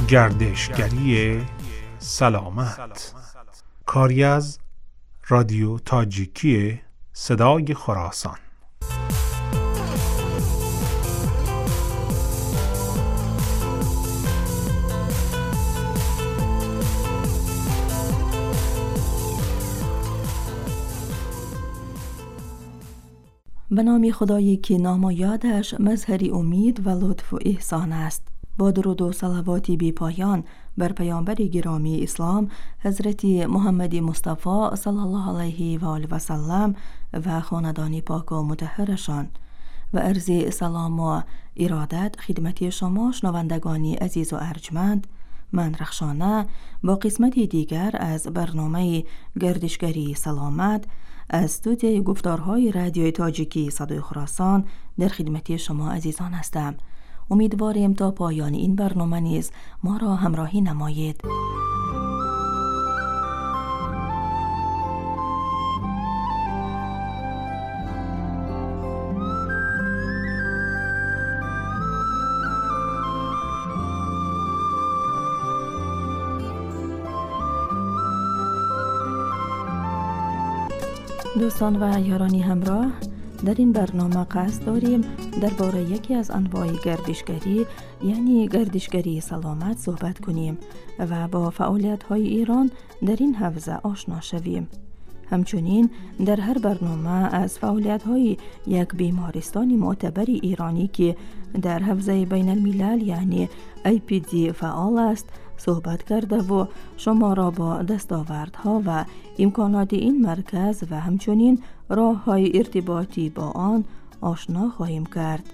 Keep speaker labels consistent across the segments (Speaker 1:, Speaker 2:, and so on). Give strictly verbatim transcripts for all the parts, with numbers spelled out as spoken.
Speaker 1: گردشگری سلامت، کاری از رادیو تاجیکی صدای خراسان.
Speaker 2: به نام خدایی که نامایادش مظهر امید و لطف و احسان است. با درود و صلواتی بی پایان بر پیامبر گرامی اسلام حضرت محمد مصطفی صلی الله علیه و آله و سلم و خاندان پاک و مطهرشان و عرض سلام و ارادت خدمت شما شنوندگانی عزیز و ارجمند. من رخشانه با قسمتی دیگر از برنامه گردشگری سلامت از استودیوی گفتارهای رادیوی تاجیکی صدای خراسان در خدمت شما عزیزان هستم. امیدواریم تا پایان این برنامه نیز ما را همراهی نمایید. دوستان و یارانی همراه، در این برنامه قصد داریم درباره یکی از انواع گردشگری یعنی گردشگری سلامت صحبت کنیم و با فعالیت‌های ایران در این حوزه آشنا شویم. همچنین در هر برنامه از فعالیت‌های یک بیمارستان معتبر ایرانی که در حوزه بین الملل یعنی ای پی دی فعال است صحبت کرده و شما را با دستاوردها و امکانات این مرکز و همچنین راه‌های ارتباطی با آن آشنا خواهیم کرد.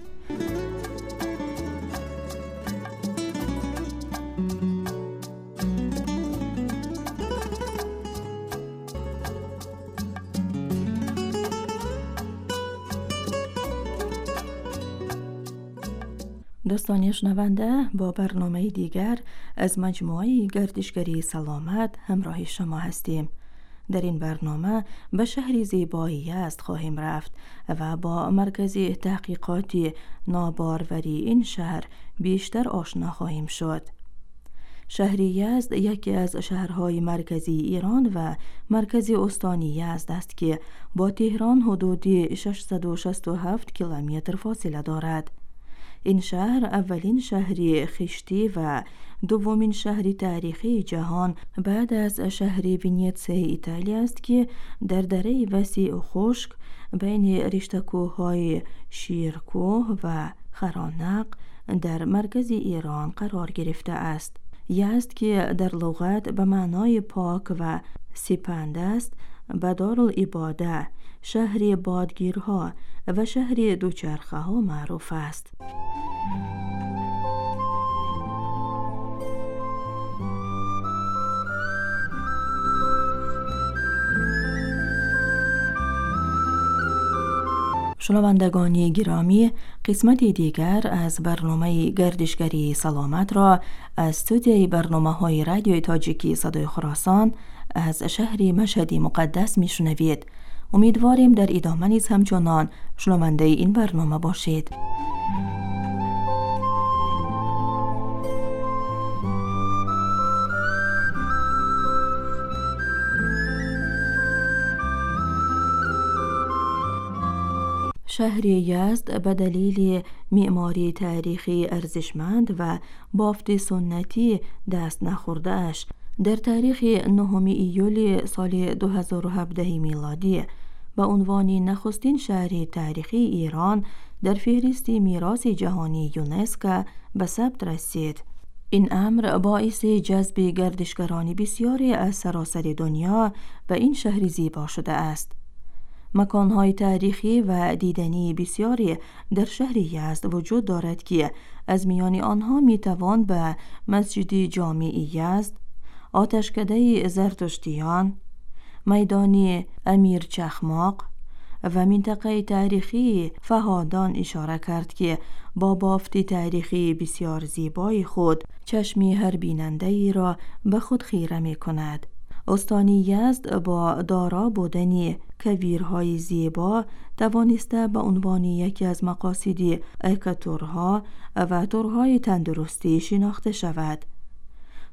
Speaker 2: دوستان شنونده، با برنامه دیگر از مجموعه گردشگری سلامت همراه شما هستیم. در این برنامه به شهری زیبای یزد خواهیم رفت و با مرکز تحقیقاتی ناباروری این شهر بیشتر آشنا خواهیم شد. شهر یزد یکی از شهرهای مرکزی ایران و مرکز استانی یزد است که با تهران حدود ششصد و شصت و هفت کیلومتر فاصله دارد. این شهر اولین شهری خشتی و دومین شهری تاریخی جهان بعد از شهر ونیتسه ایتالیا است که در دره وسیع و خشک بین رشته‌کوه‌های شیرکوه و خرانق در مرکز ایران قرار گرفته است. یزد که در لغت به معنای پاک و سپند است، به دارالعباده، شهر بادگیرها و شهر دوچرخه ها معروف است. شنوندگان گرامی، قسمت دیگر از برنامه گردشگری سلامت را از استودیوی برنامه‌های رادیوی تاجیکی صدای خراسان از شهر مشهد مقدس میشنوید. امیدواریم در ادامه نیز همچنان شنونده این برنامه باشید. شهر یزد به دلیل معماری تاریخی ارزشمند و بافت سنتی دست نخورده اش در تاریخ نهم ایول سال دو هزار و هفده میلادی به عنوان نخستین شهر تاریخی ایران در فهرست میراث جهانی یونسکو به ثبت رسید. این امر باعث جذب گردشگران بسیاری از سراسر دنیا به این شهر زیبا شده است. مکانهای تاریخی و دیدنی بسیاری در شهر یزد وجود دارد که از میان آنها میتوان به مسجد جامع یزد، آتشکده زرتشتیان، میدان امیر چخماق و منطقه تاریخی فهادان اشاره کرد که با بافت تاریخی بسیار زیبای خود چشمی هر بیننده ای را به خود خیره می کند. استانی یزد با دارا بودن کویرهای زیبا توانسته به عنوان یکی از مقاصد اکاتورها و تورهای تندرستی شناخته شود.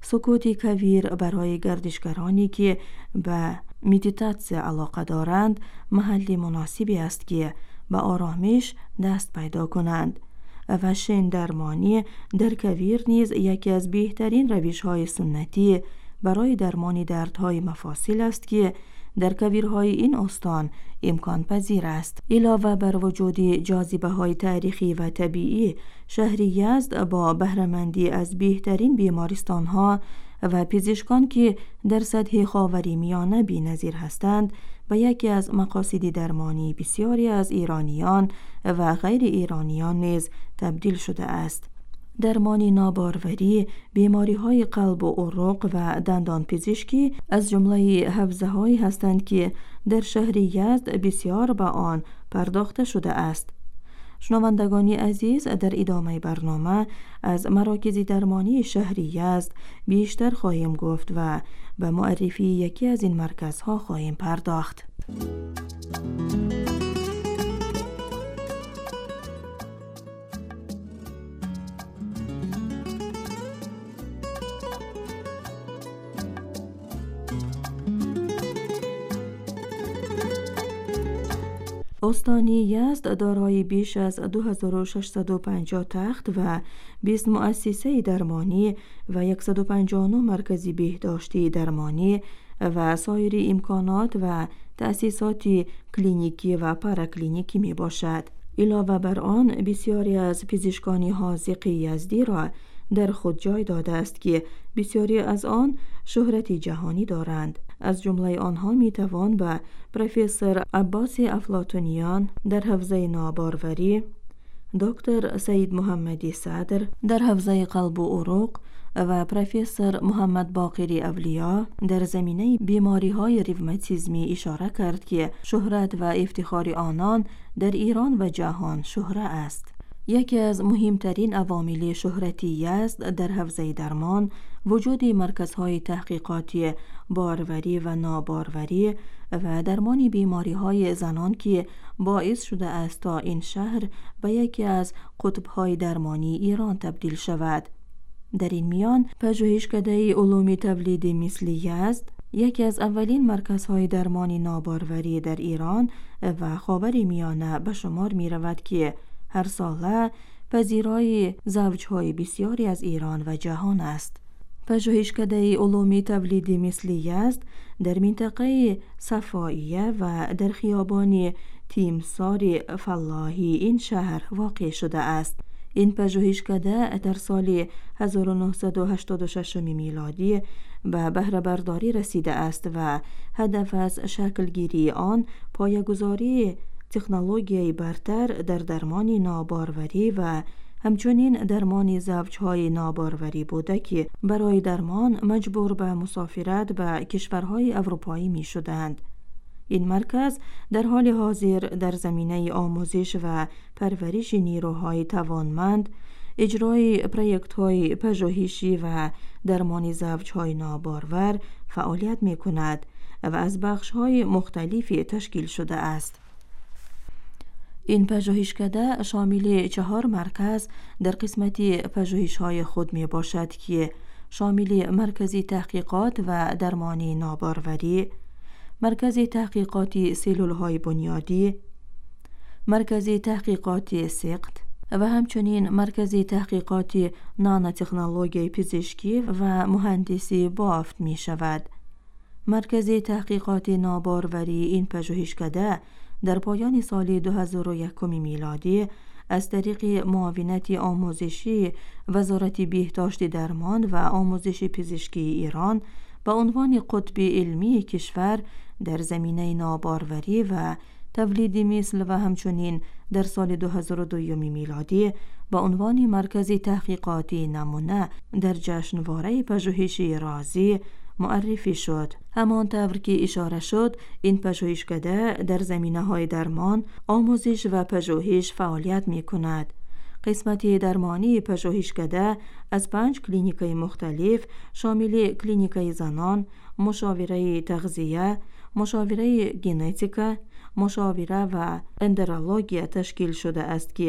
Speaker 2: سکوت کویر برای گردشگرانی که به مدیتاسیون علاقه دارند محل مناسبی است که به آرامش دست پیدا کنند و شن درمانی در کویر نیز یکی از بهترین روش‌های سنتی برای درمان دردهای مفاصل است که در کویرهای این استان امکان پذیر است. علاوه بر وجود جاذبه‌های تاریخی و طبیعی، شهر یزد با بهره‌مندی از بهترین بیمارستان‌ها و پزشکان که در سطح خاورمیانه بی‌نظیر هستند و یکی از مقاصد درمانی بسیاری از ایرانیان و غیر ایرانیان نیز تبدیل شده است. درمان ناباروری، بیماری‌های قلب و عروق و دندان پزشکی از جمله حوزه‌هایی هستند که در شهر یزد بسیار به آن پرداخته شده است. شنوندگان عزیز، در ادامه برنامه از مراکز درمانی شهر یزد بیشتر خواهیم گفت و به معرفی یکی از این مرکزها خواهیم پرداخت. استان یزد دارای بیش از دو هزار و ششصد و پنجاه تخت و بیست مؤسسه درمانی و صد و پنجاه و نه مرکز بهداشتی درمانی و سایر امکانات و تأسیسات کلینیکی و پاراکلینیکی می باشد. علاوه بر آن بسیاری از پزشکان حاذق یزدی را در خود جای داده است که بسیاری از آن شهرت جهانی دارند. از جمله آنها می توان به پروفسور عباس افلاطونیان در حوزه ناباروری، دکتر سید محمدی صدر در حوزه قلب و عروق و پروفسور محمد باقری اولیا در زمینه بیماری های روماتیسمی اشاره کرد که شهرت و افتخار آنان در ایران و جهان شهره است. یکی از مهمترین عوامل شهرت یزد در حوزه درمان وجود مرکزهای تحقیقاتی باروری و ناباروری و درمان بیماری‌های زنان که باعث شده است تا این شهر به یکی از قطب‌های درمانی ایران تبدیل شود. در این میان پژوهشکده علوم تولید مثل یزد یکی از اولین مرکزهای درمانی ناباروری در ایران و خاورمیانه به شمار می رود که هر ساله پذیرای زوجهای بسیاری از ایران و جهان است. پژوهشکده علوم تولید مثل یزد در منطقه صفاییه و در خیابان تیمسار فلاحی این شهر واقع شده است. این پژوهشکده در سال هزار و نهصد و هشتاد و شش میلادی به بهره برداری رسیده است و هدف از شکلگیری آن پایه‌گذاری تکنولوژی برتر در درمان ناباروری و همچنین درمان زوجهای ناباروری بوده که برای درمان مجبور به مسافرت به کشورهای اروپایی می شدند. این مرکز در حال حاضر در زمینه آموزش و پرورش نیروهای توانمند، اجرای پروژه‌های پژوهشی و درمان زوجهای نابارور فعالیت می کند و از بخش‌های مختلفی تشکیل شده است. این پژوهشکده شامل چهار مرکز در قسمت پژوهش‌های خود می باشد که شامل مرکز تحقیقات و درمان ناباروری، مرکز تحقیقات سلول‌های بنیادی، مرکز تحقیقات سقط و همچنین مرکز تحقیقات نانوتکنولوژی پزشکی و مهندسی بافت می شود. مرکز تحقیقات ناباروری این پژوهشکده در پایان سال دو هزار و یک میلادی از طریق معاونت آموزشی وزارت بهداشت درمان و آموزش پزشکی ایران به عنوان قطب علمی کشور در زمینه ناباروری و تولید مثل و همچنین در سال دو هزار و دو میلادی به عنوان مرکز تحقیقاتی نمونه در جشنواره پژوهشی رازی معرفی شد. همانطور که اشاره شد، این پژوهشکده در زمینه‌های درمان، آموزش و پژوهش فعالیت می‌کند. قسمت درمانی پژوهشکده از پنج کلینیکای مختلف شامل کلینیکای زنان، مشاوره تغذیه، مشاوره ژنتیک، مشاوره و اندرولوژی تشکیل شده است که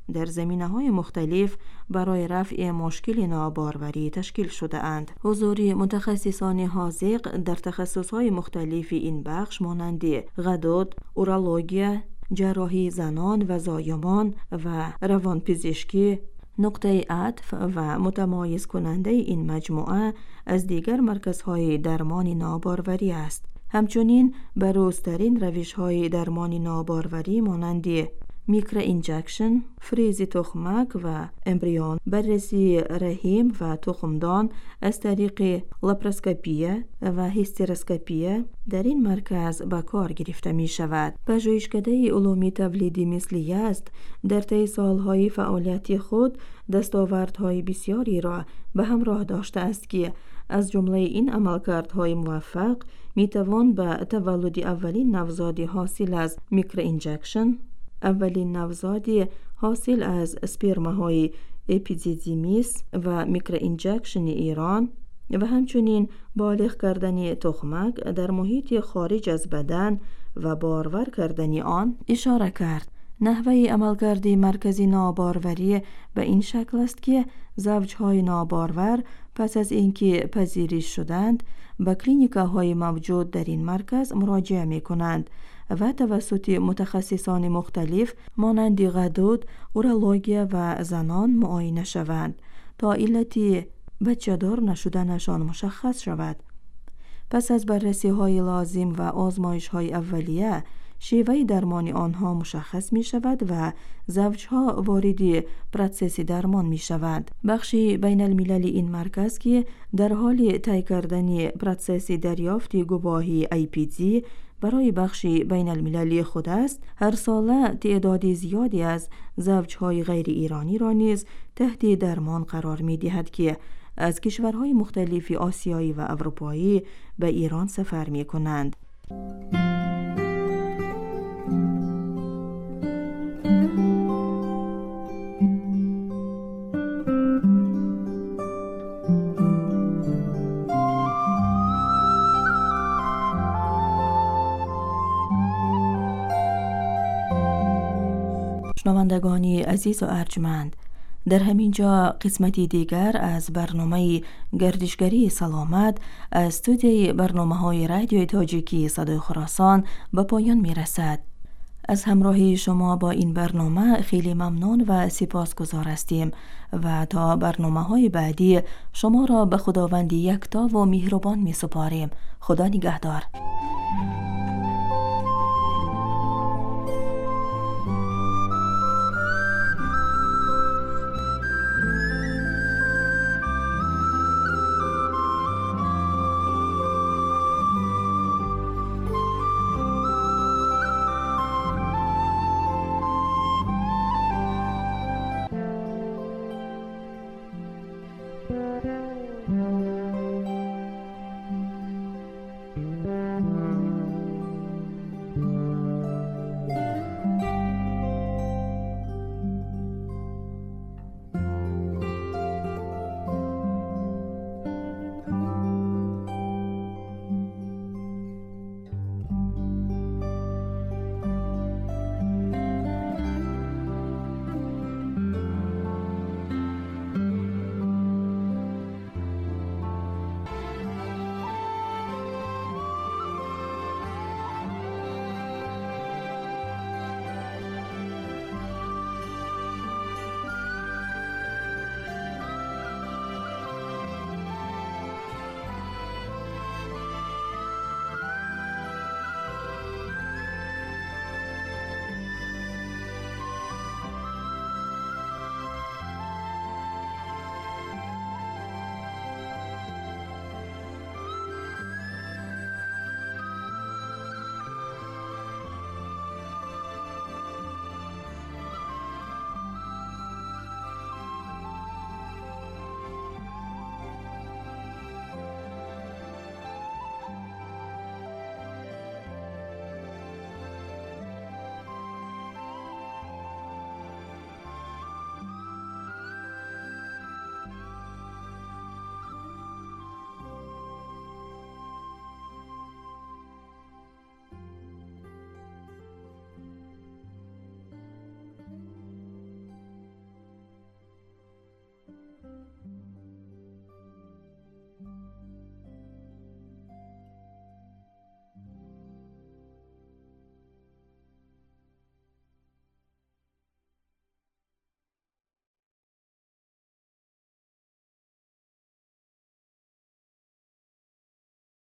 Speaker 2: در زمینه‌های مختلف برای رفع مشکل ناباروری تشکیل شده اند. حضور متخصصان حاذق در تخصص‌های مختلف این بخش مانند غدود، اورولوژی، جراحی زنان و زایمان و روانپزشکی نقطه عطف و متمایز کننده این مجموعه از دیگر مرکزهای درمان ناباروری است. همچنین بروزترین روش‌های درمان ناباروری مانند میکرو اینجکشن، فریز تخمک و امبریون، بررسی رحم و تخمدان از طریق لاپاراسکوپی و هیستروسکوپی در این مرکز به کار گرفته می شود. پژوهشکده علوم تولیدی مثل یزد در طی سالهای فعالیت خود دستاوردهای بسیاری را به همراه داشته است که از جمله این عملکردهای موفق می توان به تولد اولین نوزاد حاصل از میکرو اینجکشن، اولین نوزادی حاصل از اسپرماهای اپیزیزیمیس و میکرو اینجکشن ایران و همچنین بالغ کردن تخمک در محیط خارج از بدن و بارور کردن آن اشاره کرد. نحوه عملکرد مرکزی ناباروری به این شکل است که زوجهای نابارور پس از اینکه پذیرش شدند به کلینیکاهای موجود در این مرکز مراجعه می کنند و توسط متخصصان مختلف مانند غدود، اورولوژی و زنان معاینه شوند تا علت بچه دار نشدنشان مشخص شود. پس از بررسی های لازم و آزمایش های اولیه شیوه درمان آنها مشخص می شود و زوجها وارد پروسس درمان می شود. بخشی بین المللی این مرکز که در حال طی کردن پروسس دریافت گواهی ای پی دی برای بخشی بین المللی خود است، هر ساله تعداد زیادی از زوجهای غیر ایرانی را نیز تحت درمان قرار می دهد که از کشورهای مختلف آسیایی و اروپایی به ایران سفر می کنند. شنوندگانی عزیز و ارجمند، در همین جا قسمتی دیگر از برنامه گردشگری سلامت از استودیوی برنامه‌های رادیو تاجیکی صدای خراسان به پایان میرسد. از همراهی شما با این برنامه خیلی ممنون و سپاسگزار هستیم و تا برنامه‌های بعدی شما را به خداوند یکتا و مهربان می‌سپاریم. خدا نگهدار.